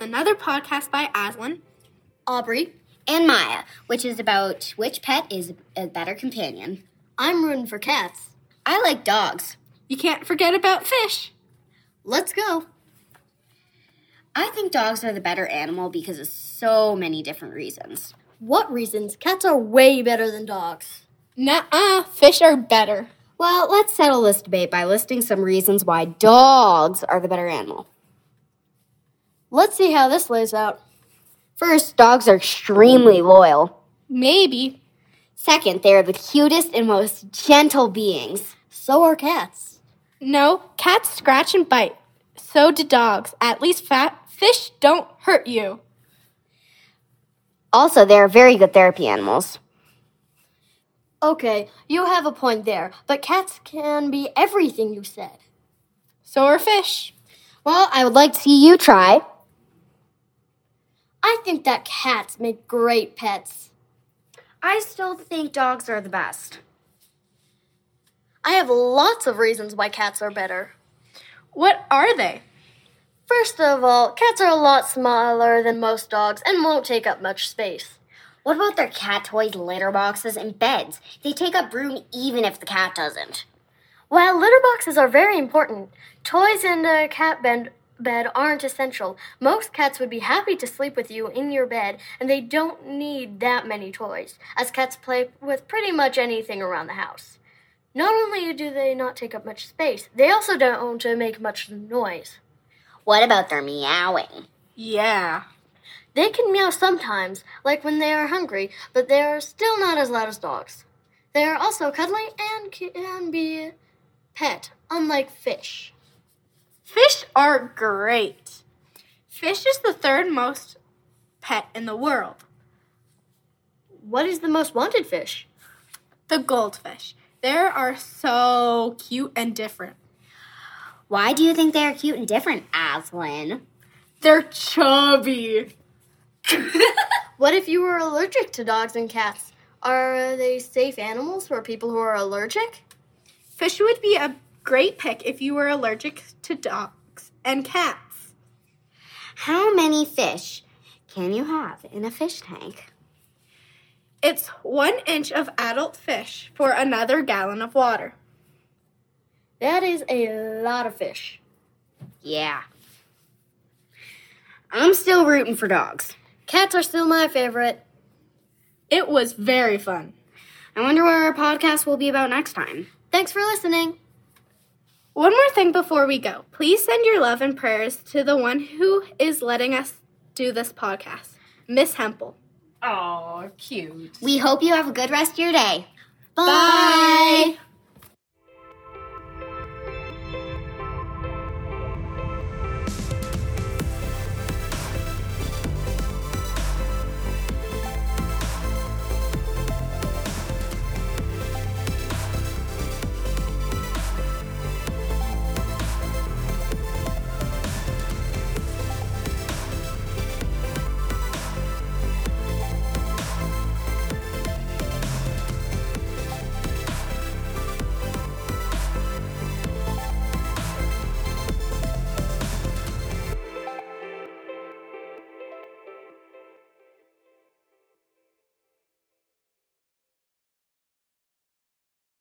another podcast by Aslan, Aubrey, and Maya, which is about which pet is a better companion. I'm rooting for cats. I like dogs. You can't forget about fish. Let's go. I think dogs are the better animal because of so many different reasons. What reasons? Cats are way better than dogs. Nuh-uh, fish are better. Well, let's settle this debate by listing some reasons why dogs are the better animal. Let's see how this lays out. First, dogs are extremely loyal. Maybe. Second, they are the cutest and most gentle beings. So are cats. No, cats scratch and bite. So do dogs. At least fish don't hurt you. Also, they are very good therapy animals. Okay, you have a point there, but cats can be everything you said. So are fish. Well, I would like to see you try. I think that cats make great pets. I still think dogs are the best. I have lots of reasons why cats are better. What are they? First of all, cats are a lot smaller than most dogs and won't take up much space. What about their cat toys, litter boxes, and beds? They take up room even if the cat doesn't. While litter boxes are very important, toys and a cat bed aren't essential. Most cats would be happy to sleep with you in your bed, and they don't need that many toys, as cats play with pretty much anything around the house. Not only do they not take up much space, they also don't make much noise. What about their meowing? Yeah. They can meow sometimes, like when they are hungry, but they are still not as loud as dogs. They are also cuddly and can be pet, unlike fish. Fish are great. Fish is the third most pet in the world. What is the most wanted fish? The goldfish. They are so cute and different. Why do you think they are cute and different, Aslan? They're chubby. What if you were allergic to dogs and cats? Are they safe animals for people who are allergic? Fish would be a great pick if you were allergic to dogs and cats. How many fish can you have in a fish tank? It's 1 inch of adult fish for another gallon of water. That is a lot of fish. Yeah. I'm still rooting for dogs. Cats are still my favorite. It was very fun. I wonder what our podcast will be about next time. Thanks for listening. One more thing before we go. Please send your love and prayers to the one who is letting us do this podcast, Miss Hempel. Oh, cute. We hope you have a good rest of your day. Bye.